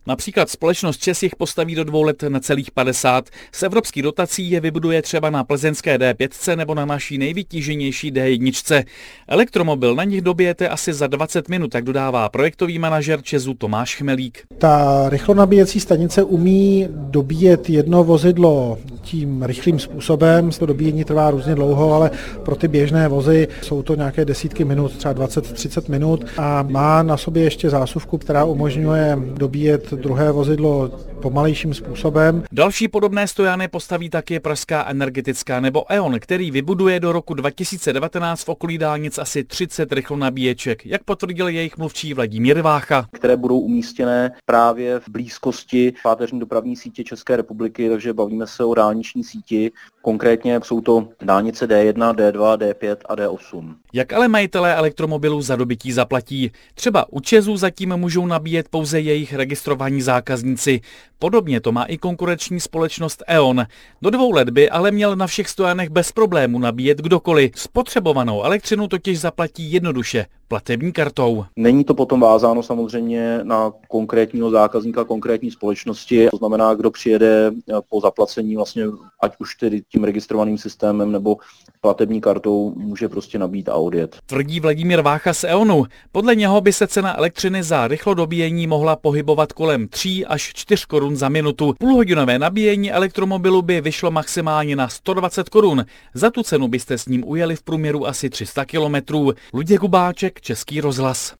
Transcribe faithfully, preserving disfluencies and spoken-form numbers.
Například společnost ČEZ jich postaví do dvou let na celých padesát. Z evropských dotací je vybuduje třeba na plzeňské D pět nebo na naší nejvytíženější D jedna. Elektromobil na nich dobijete asi za dvacet minut, tak dodává projektový manažer ČEZu Tomáš Chmelík. Ta rychlonabíjecí stanice umí dobíjet jedno vozidlo tím rychlým způsobem. To dobíjení trvá různě dlouho, ale pro ty běžné vozy jsou to nějaké desítky minut, třeba dvacet třicet minut, a má na sobě ještě zásuvku, která umožňuje dobíjet druhé vozidlo pomalejším způsobem. Další podobné stojany postaví taky pražská Energetická nebo E.ON, který vybuduje do roku dva tisíce devatenáct v okolí dálnic asi třicet rychlonabíječek, jak potvrdil jejich mluvčí Vladimír Vácha. Které budou umístěné právě v blízkosti páteřní dopravní sítě České republiky, takže bavíme se o dálniční síti. Konkrétně jsou to dálnice D jedna, D dva, D pět a D osm. Jak ale majitelé elektromobilů za dobytí zaplatí? Třeba u ČEZu zatím můžou nabíjet pouze jejich registrovaní zákazníci. Podobně to má i konkurenční společnost E.ON. Do dvou let by ale měl na všech stojanech bez problému nabíjet kdokoliv. Spotřebovanou elektřinu totiž zaplatí jednoduše platební kartou. Není to potom vázáno samozřejmě na konkrétního zákazníka, konkrétní společnosti. To znamená, kdo přijede po zaplacení vlastně, ať už tedy tím registrovaným systémem nebo platební kartou, může prostě nabít a odjet. Tvrdí Vladimír Vácha z E.ONu. Podle něho by se cena elektřiny za rychlodobíjení mohla pohybovat kolem tří až čtyř korun za minutu. Půlhodinové nabíjení elektromobilu by vyšlo maximálně na sto dvacet korun. Za tu cenu byste s ním ujeli v průměru asi tři sta kilometrů. Luděk Kubáček, Český rozhlas.